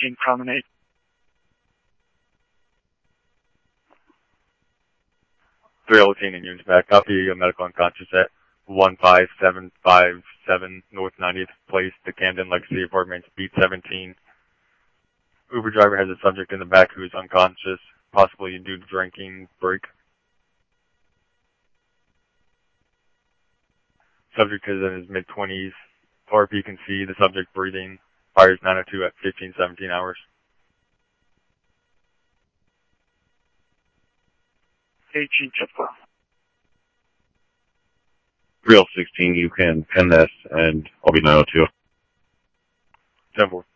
18 Promenade. in units back. Copy a medical unconscious at 15757 North 90th Place, the Camden Legacy Apartments, Beat 17. Uber driver has a subject in the back who is unconscious, possibly due to drinking break. Subject is in his mid-20s. RP can see the subject breathing. Fires 902 at 1517 hours. 18 Chippewa. 316, you can pin this, and I'll be 902. 10-4.